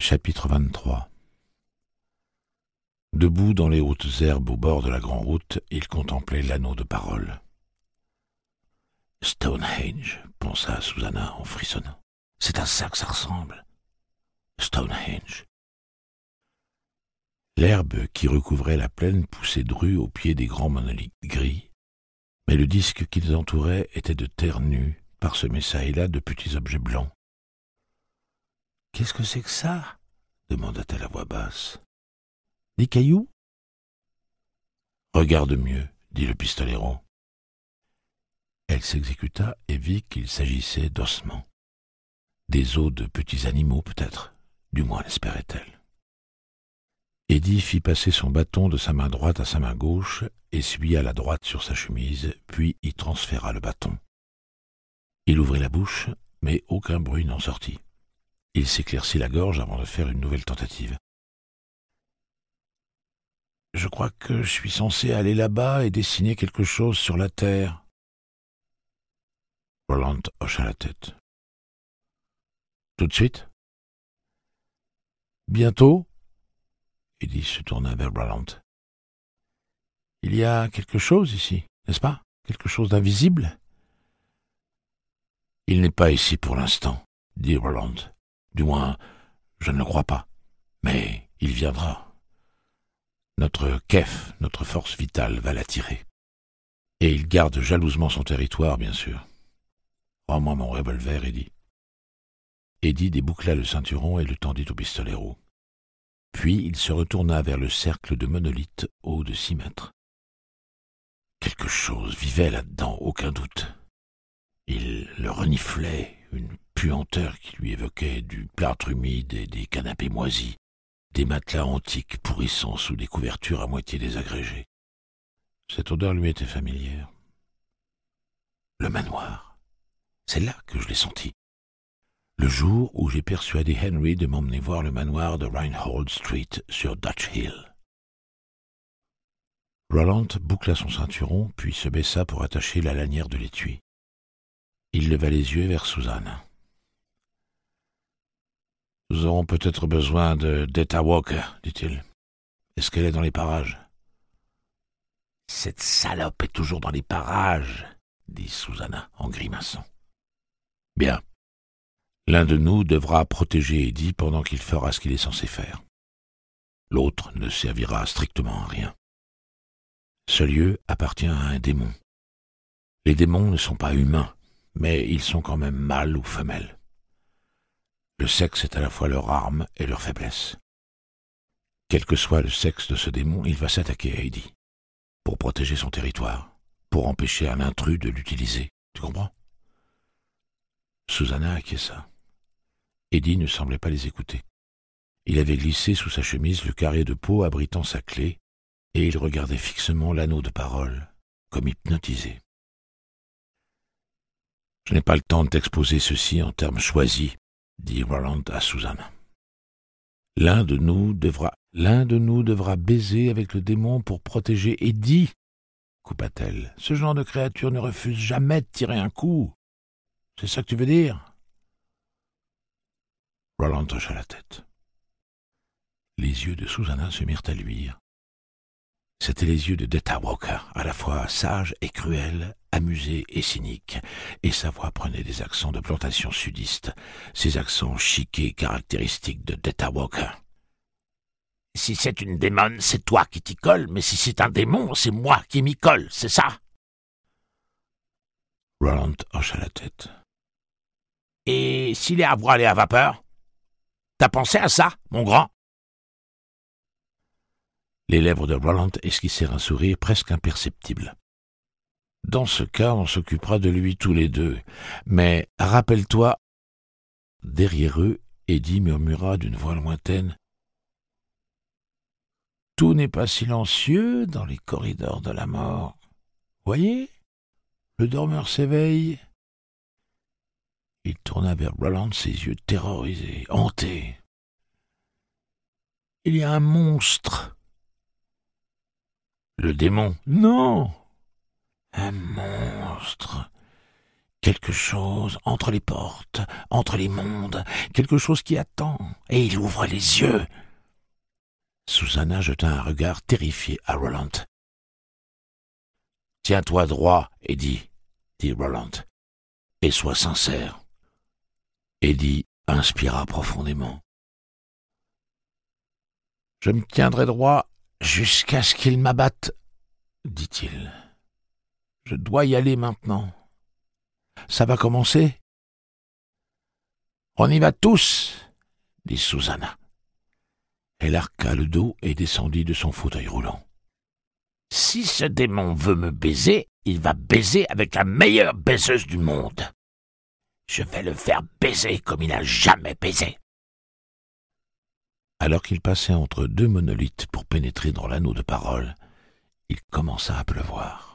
Chapitre 23. Debout dans les hautes herbes au bord de la grande route, il contemplait l'anneau de parole. « Stonehenge » pensa Susanna en frissonnant. « C'est à ça que ça ressemble. Stonehenge. » L'herbe qui recouvrait la plaine poussait drue au pied des grands monolithes gris, mais le disque qui les entourait était de terre nue, parsemé çà et là de petits objets blancs. « Qu'est-ce que c'est que ça ?» demanda-t-elle à voix basse. « Des cailloux ?»« Regarde mieux, » dit le pistolero. Elle s'exécuta et vit qu'il s'agissait d'ossements. Des os de petits animaux, peut-être, du moins l'espérait-elle. Eddie fit passer son bâton de sa main droite à sa main gauche, essuya la droite sur sa chemise, puis y transféra le bâton. Il ouvrit la bouche, mais aucun bruit n'en sortit. Il s'éclaircit la gorge avant de faire une nouvelle tentative. « Je crois que je suis censé aller là-bas et dessiner quelque chose sur la terre. » Roland hocha la tête. « Tout de suite ?»« Bientôt ?» Eddie se tourna vers Roland. « Il y a quelque chose ici, n'est-ce pas? Quelque chose d'invisible ?»« Il n'est pas ici pour l'instant, » dit Roland. « Du moins, je ne le crois pas. Mais il viendra. Notre kef, notre force vitale, va l'attirer. Et il garde jalousement son territoire, bien sûr. Rends-moi mon revolver, Eddie. » Eddie déboucla le ceinturon et le tendit au pistolero. Puis il se retourna vers le cercle de monolithes haut de 6 mètres. Quelque chose vivait là-dedans, aucun doute. Il le reniflait, une puanteur qui lui évoquait du plâtre humide et des canapés moisis, des matelas antiques pourrissant sous des couvertures à moitié désagrégées. Cette odeur lui était familière. Le manoir. C'est là que je l'ai senti. Le jour où j'ai persuadé Henry de m'emmener voir le manoir de Reinhold Street sur Dutch Hill. Roland boucla son ceinturon, puis se baissa pour attacher la lanière de l'étui. Il leva les yeux vers Susanna. « Nous aurons peut-être besoin de Detta Walker, dit-il. Est-ce qu'elle est dans les parages ?»« Cette salope est toujours dans les parages, dit Susanna en grimaçant. Bien. L'un de nous devra protéger Eddie pendant qu'il fera ce qu'il est censé faire. L'autre ne servira strictement à rien. Ce lieu appartient à un démon. Les démons ne sont pas humains, mais ils sont quand même mâles ou femelles. Le sexe est à la fois leur arme et leur faiblesse. Quel que soit le sexe de ce démon, il va s'attaquer à Eddie, pour protéger son territoire, pour empêcher un intrus de l'utiliser. Tu comprends? Susanna acquiesça. Eddie ne semblait pas les écouter. Il avait glissé sous sa chemise le carré de peau abritant sa clé, et il regardait fixement l'anneau de parole, comme hypnotisé. « Je n'ai pas le temps de t'exposer ceci en termes choisis, » dit Roland à Susanna. « L'un de nous devra baiser avec le démon pour protéger Eddie, » coupa-t-elle. « Ce genre de créature ne refuse jamais de tirer un coup. C'est ça que tu veux dire ?» Roland hocha la tête. Les yeux de Susanna se mirent à luire. C'étaient les yeux de Detta Walker, à la fois sage et cruel, amusé et cynique, et sa voix prenait des accents de plantation sudiste, ces accents chiqués caractéristiques de Detta Walker. « Si c'est une démone, c'est toi qui t'y colles, mais si c'est un démon, c'est moi qui m'y colle, c'est ça ?» Roland hocha la tête. « Et s'il est à voile et à vapeur? T'as pensé à ça, mon grand ?» Les lèvres de Roland esquissèrent un sourire presque imperceptible. « Dans ce cas, on s'occupera de lui tous les deux. Mais rappelle-toi... » Derrière eux, Eddie murmura d'une voix lointaine. « Tout n'est pas silencieux dans les corridors de la mort. Voyez, le dormeur s'éveille. » Il tourna vers Roland, ses yeux terrorisés, hantés. « Il y a un monstre. » « Le démon. »« Non, un monstre. Quelque chose entre les portes, entre les mondes, quelque chose qui attend, et il ouvre les yeux. Susanna jeta un regard terrifié à Roland. « Tiens-toi droit, Eddie, dit Roland, et sois sincère. » Eddie inspira profondément. « Je me tiendrai droit jusqu'à ce qu'il m'abatte, dit-il. Je dois y aller maintenant. Ça va commencer ? On y va tous, dit Susanna. Elle arqua le dos et descendit de son fauteuil roulant. Si ce démon veut me baiser, il va baiser avec la meilleure baiseuse du monde. Je vais le faire baiser comme il n'a jamais baisé. Alors qu'il passait entre deux monolithes pour pénétrer dans l'anneau de parole, il commença à pleuvoir.